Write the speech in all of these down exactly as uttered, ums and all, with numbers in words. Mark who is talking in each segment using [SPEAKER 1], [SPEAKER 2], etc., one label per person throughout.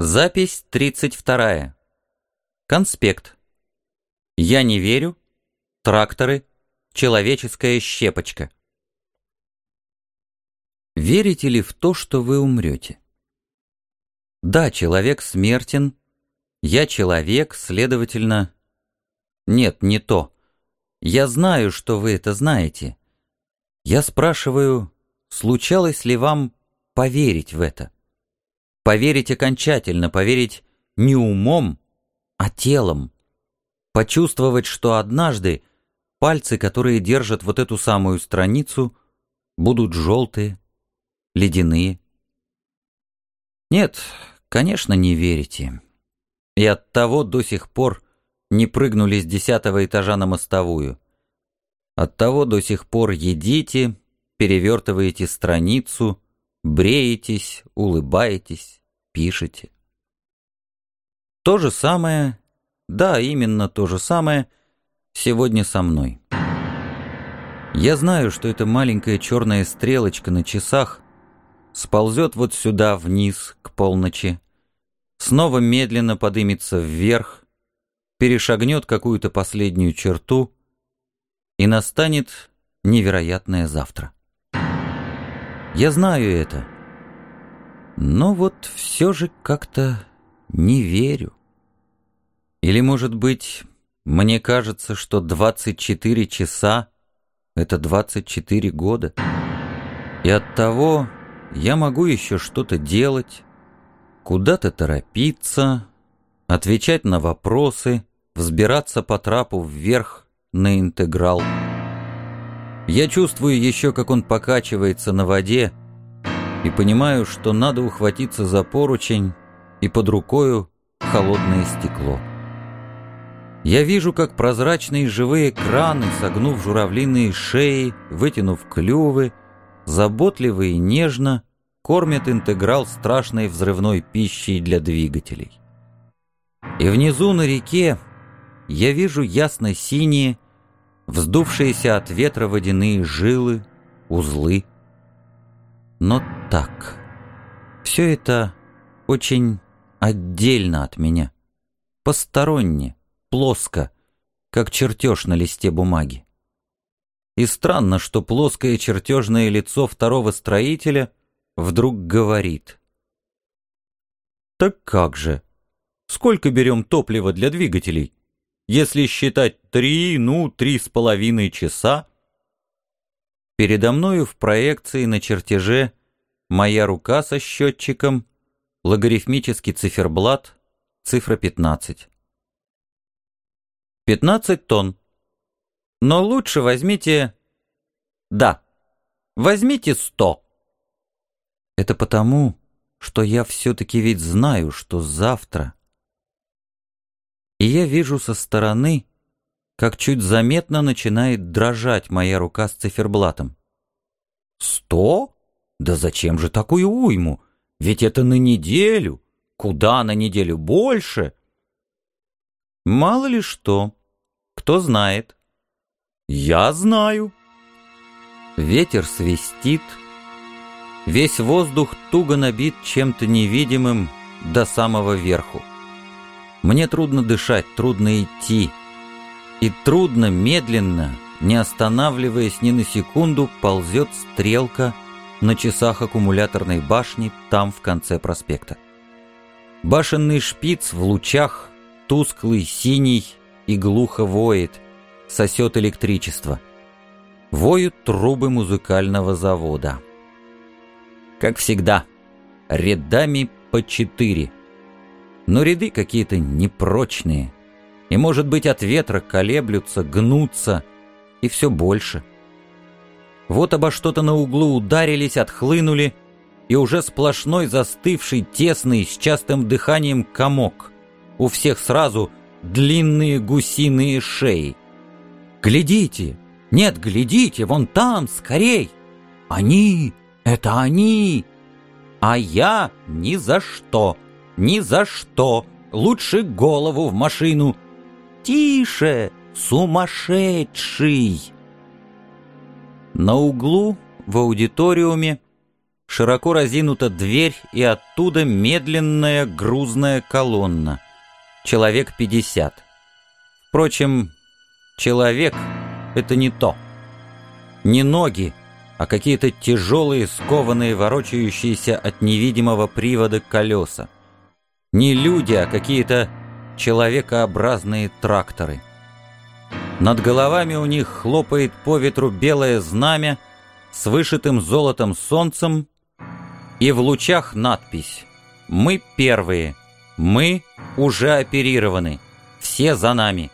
[SPEAKER 1] Запись тридцать вторая. Конспект. Я не верю. Тракторы. Человеческая щепочка. Верите ли в то, что вы умрете? Да, человек смертен. Я человек, следовательно... Нет, не то. Я знаю, что вы это знаете. Я спрашиваю, случалось ли вам поверить в это? Поверить окончательно, поверить не умом, а телом. Почувствовать, что однажды пальцы, которые держат вот эту самую страницу, будут желтые, ледяные. Нет, конечно, не верите. И оттого до сих пор не прыгнули с десятого этажа на мостовую. Оттого до сих пор едите, перевертываете страницу, бреетесь, улыбаетесь, пишете. То же самое, да, именно то же самое сегодня со мной. Я знаю, что эта маленькая черная стрелочка на часах сползет вот сюда вниз к полночи, снова медленно подымется вверх, перешагнет какую-то последнюю черту, и настанет невероятное завтра. Я знаю это, но вот все же как-то не верю. Или, может быть, мне кажется, что двадцать четыре часа — это двадцать четыре года, и оттого я могу еще что-то делать, куда-то торопиться, отвечать на вопросы, взбираться по трапу вверх на интеграл. Я чувствую еще, как он покачивается на воде, и понимаю, что надо ухватиться за поручень и под рукою холодное стекло. Я вижу, как прозрачные живые краны, согнув журавлиные шеи, вытянув клювы, заботливо и нежно кормят интеграл страшной взрывной пищей для двигателей. И внизу на реке я вижу ясно-синие, вздувшиеся от ветра водяные жилы, узлы. Но так, все это очень отдельно от меня, посторонне, плоско, как чертеж на листе бумаги. И странно, что плоское чертежное лицо второго строителя вдруг говорит: «Так как же? Сколько берем топлива для двигателей? Если считать три, ну, три с половиной часа...» Передо мною в проекции на чертеже моя рука со счетчиком, логарифмический циферблат, цифра пятнадцать. пятнадцать тонн. Но лучше возьмите... Да, возьмите сто. Это потому, что я все-таки ведь знаю, что завтра... И я вижу со стороны, как чуть заметно начинает дрожать моя рука с циферблатом. Сто? Да зачем же такую уйму? Ведь это на неделю. Куда на неделю больше? Мало ли что. Кто знает? Я знаю. Ветер свистит. Весь воздух туго набит чем-то невидимым до самого верху. Мне трудно дышать, трудно идти. И трудно, медленно, не останавливаясь ни на секунду, ползет стрелка на часах аккумуляторной башни там, в конце проспекта. Башенный шпиц в лучах, тусклый, синий, и глухо воет, сосет электричество. Воют трубы музыкального завода. Как всегда, рядами по четыре. Но ряды какие-то непрочные, и, может быть, от ветра колеблются, гнутся, и все больше. Вот обо что-то на углу ударились, отхлынули, и уже сплошной застывший, тесный, с частым дыханием комок. У всех сразу длинные гусиные шеи. Глядите! Нет, глядите, вон там, скорей! Они! Это они! А я ни за что! Ни за что! Лучше голову в машину! Тише! Сумасшедший! На углу, в аудиториуме, широко разинута дверь, и оттуда медленная грузная колонна. Человек пятьдесят. Впрочем, человек — это не то. Не ноги, а какие-то тяжелые, скованные, ворочающиеся от невидимого привода колеса. Не люди, а какие-то человекообразные тракторы. Над головами у них хлопает по ветру белое знамя с вышитым золотом солнцем, и в лучах надпись: «Мы первые, мы уже оперированы, все за нами».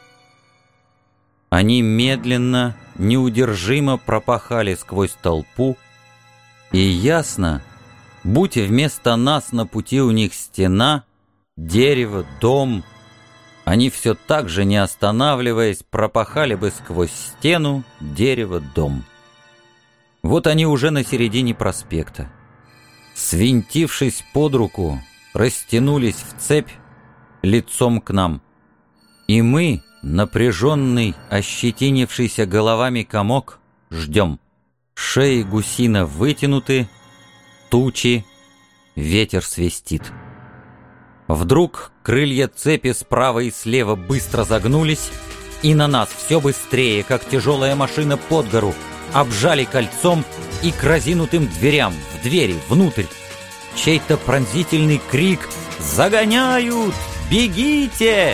[SPEAKER 1] Они медленно, неудержимо пропахали сквозь толпу, и ясно, будь вместо нас на пути у них стена, дерево, дом, они все так же, не останавливаясь, пропахали бы сквозь стену, дерево, дом. Вот они уже на середине проспекта. Свинтившись под руку, растянулись в цепь лицом к нам. И мы, напряженный, ощетинившийся головами комок, ждем. Шеи гусино вытянуты, тучи, ветер свистит. Вдруг крылья цепи справа и слева быстро загнулись, и на нас все быстрее, как тяжелая машина под гору, обжали кольцом и к разинутым дверям, в двери, внутрь. Чей-то пронзительный крик «Загоняют! Бегите!»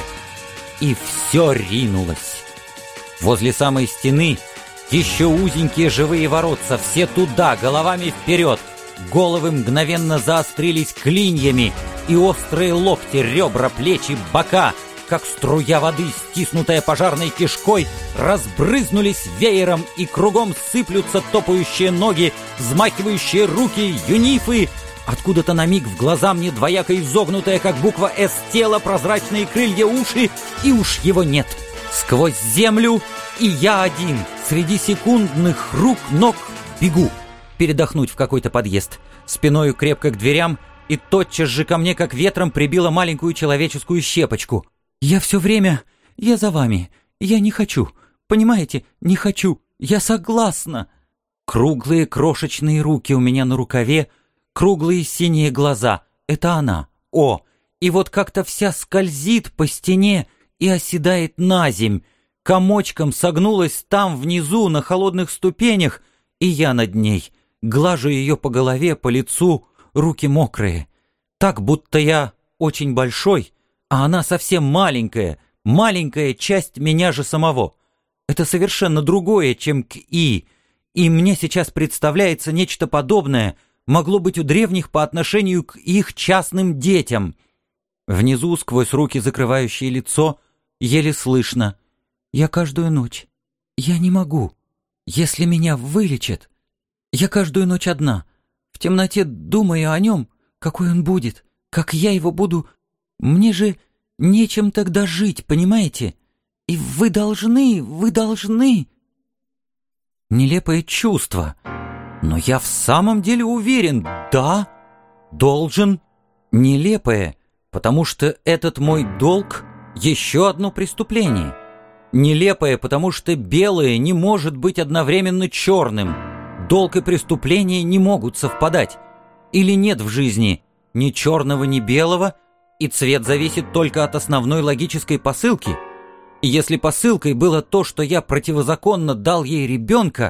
[SPEAKER 1] И все ринулось. Возле самой стены еще узенькие живые воротца, все туда, головами вперед. Головы мгновенно заострились клиньями, и острые локти, ребра, плечи, бока, как струя воды, стиснутая пожарной кишкой, разбрызнулись веером, и кругом сыплются топающие ноги, взмахивающие руки, юнифы. Откуда-то на миг в глаза мне двояко изогнутая, как буква «С» тело, прозрачные крылья, уши, и уж его нет. Сквозь землю, и я один, среди секундных рук, ног, бегу. Передохнуть в какой-то подъезд, спиною крепко к дверям, и тотчас же ко мне, как ветром, прибило маленькую человеческую щепочку. «Я все время... Я за вами. Я не хочу. Понимаете? Не хочу. Я согласна». Круглые крошечные руки у меня на рукаве, круглые синие глаза. Это она. О! И вот как-то вся скользит по стене и оседает наземь. Комочком согнулась там внизу на холодных ступенях, и я над ней. Глажу ее по голове, по лицу, руки мокрые. Так, будто я очень большой, а она совсем маленькая, маленькая часть меня же самого. Это совершенно другое, чем к И. И мне сейчас представляется нечто подобное, могло быть у древних по отношению к их частным детям. Внизу, сквозь руки, закрывающие лицо, еле слышно: «Я каждую ночь. Я не могу. Если меня вылечат, я каждую ночь одна, в темноте думаю о нем, какой он будет, как я его буду. Мне же нечем тогда жить, понимаете? И вы должны, вы должны...» Нелепое чувство. Но я в самом деле уверен, да, должен. Нелепое, потому что этот мой долг — еще одно преступление. Нелепое, потому что белое не может быть одновременно черным. Долг и преступление не могут совпадать. Или нет в жизни ни черного, ни белого, и цвет зависит только от основной логической посылки. И если посылкой было то, что я противозаконно дал ей ребенка...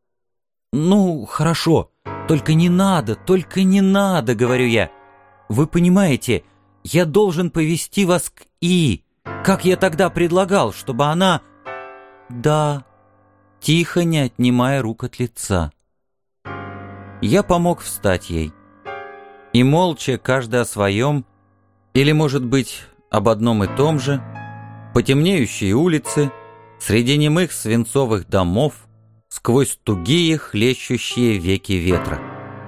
[SPEAKER 1] Ну, хорошо, только не надо, только не надо, говорю я. Вы понимаете, я должен повести вас к И, как я тогда предлагал, чтобы она... Да, тихо, не отнимая рук от лица. Я помог встать ей. И молча, каждый о своем, или, может быть, об одном и том же, по темнеющей улице, среди немых свинцовых домов, сквозь тугие хлещущие веки ветра.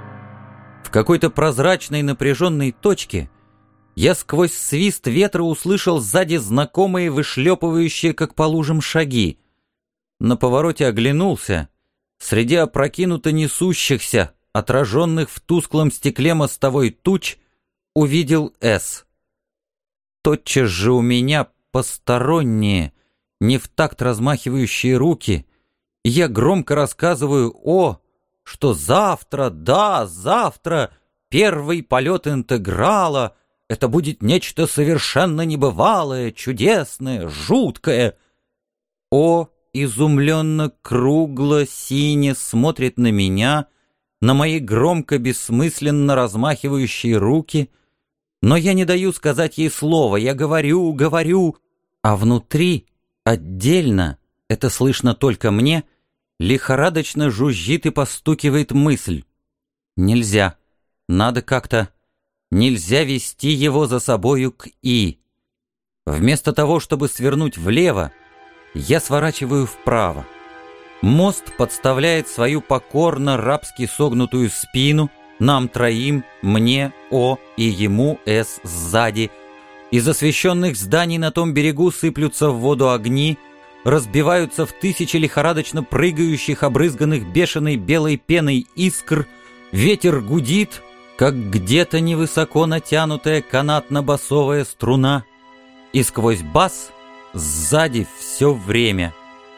[SPEAKER 1] В какой-то прозрачной напряженной точке я сквозь свист ветра услышал сзади знакомые, вышлепывающие, как по лужам, шаги. На повороте оглянулся. Среди опрокинуто несущихся, отраженных в тусклом стекле мостовой туч, увидел С. Тотчас же у меня посторонние, не в такт размахивающие руки, я громко рассказываю О, что завтра, да, завтра первый полет интеграла — это будет нечто совершенно небывалое, чудесное, жуткое. О, изумленно, кругло, сине смотрит на меня, на мои громко, бессмысленно размахивающие руки, но я не даю сказать ей слова, я говорю, говорю, а внутри, отдельно, это слышно только мне, лихорадочно жужжит и постукивает мысль. Нельзя, надо как-то, нельзя вести его за собою к «и». Вместо того, чтобы свернуть влево, я сворачиваю вправо. Мост подставляет свою покорно рабски согнутую спину нам троим, мне, О, и ему, С, сзади. Из освещенных зданий на том берегу сыплются в воду огни, разбиваются в тысячи лихорадочно прыгающих, обрызганных бешеной белой пеной искр, ветер гудит, как где-то невысоко натянутая канатно-басовая струна, и сквозь бас сзади все время.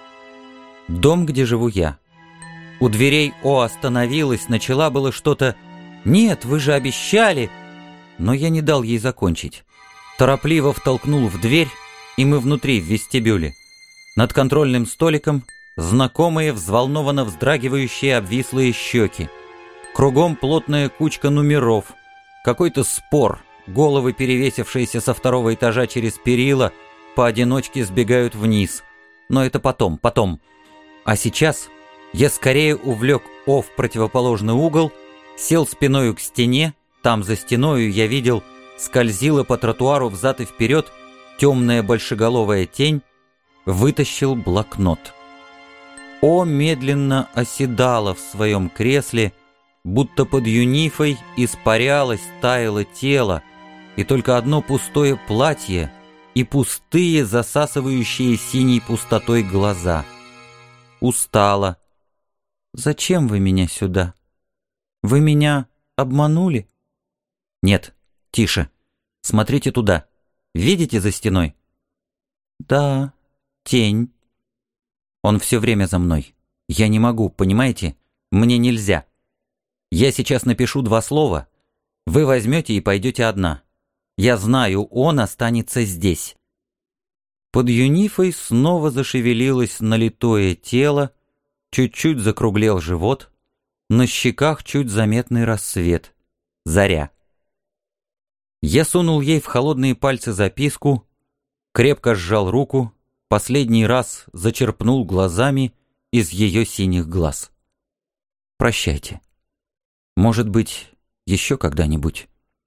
[SPEAKER 1] Дом, где живу я. У дверей О остановилась, начала было что-то «Нет, вы же обещали!» Но я не дал ей закончить. Торопливо втолкнул в дверь, и мы внутри, в вестибюле. Над контрольным столиком знакомые, взволнованно вздрагивающие обвислые щеки. Кругом плотная кучка номеров. Какой-то спор. Головы, перевесившиеся со второго этажа через перила, поодиночке сбегают вниз. Но это потом, потом. А сейчас я скорее увлек О в противоположный угол, сел спиною к стене, там за стеною я видел, скользила по тротуару взад и вперед темная большеголовая тень, вытащил блокнот. О медленно оседала в своем кресле, будто под юнифой испарялось, таяло тело, и только одно пустое платье и пустые, засасывающие синей пустотой глаза. Устала. «Зачем вы меня сюда? Вы меня обманули?» «Нет, тише. Смотрите туда. Видите за стеной?» «Да, тень». Он все время за мной. Я не могу, понимаете? Мне нельзя. Я сейчас напишу два слова. Вы возьмете и пойдете одна. Я знаю, он останется здесь. Под юнифой снова зашевелилось налитое тело, чуть-чуть закруглел живот, на щеках чуть заметный рассвет. Заря. Я сунул ей в холодные пальцы записку, крепко сжал руку, последний раз зачерпнул глазами из ее синих глаз. «Прощайте. Может быть, еще когда-нибудь».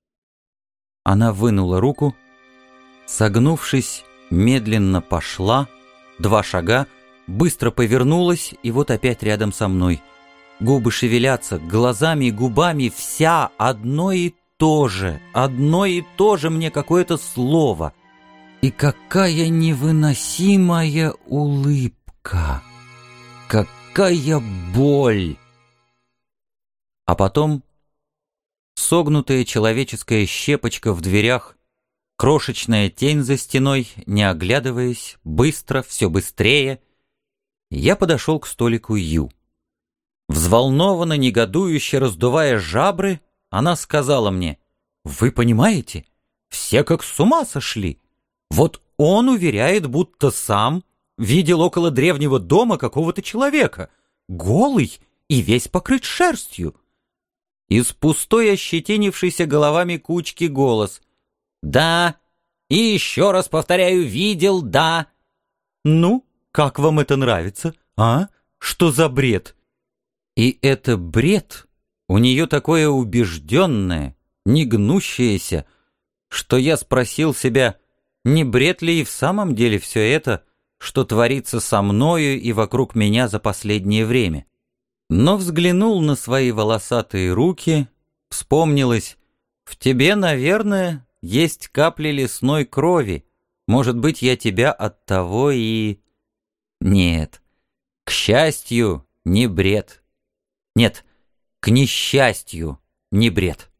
[SPEAKER 1] Она вынула руку, согнувшись, медленно пошла, два шага, быстро повернулась и вот опять рядом со мной. Губы шевелятся, глазами и губами вся одно и то же, одно и то же мне какое-то слово. И какая невыносимая улыбка, какая боль! А потом согнутая человеческая щепочка в дверях, крошечная тень за стеной, не оглядываясь, быстро, все быстрее. Я подошел к столику Ю. Взволнованно, негодующе раздувая жабры, она сказала мне: «Вы понимаете, все как с ума сошли. Вот он уверяет, будто сам видел около древнего дома какого-то человека, голый и весь покрыт шерстью». Из пустой ощетинившейся головами кучки голос: «Да, и еще раз повторяю, видел, да». «Ну, как вам это нравится, а? Что за бред?» И это бред у нее такое убежденное, негнущееся, что я спросил себя, не бред ли и в самом деле все это, что творится со мною и вокруг меня за последнее время. Но взглянул на свои волосатые руки, вспомнилось, в тебе, наверное, есть капли лесной крови, может быть, я тебя от того и... Нет, к счастью, не бред. Нет, к несчастью, не бред.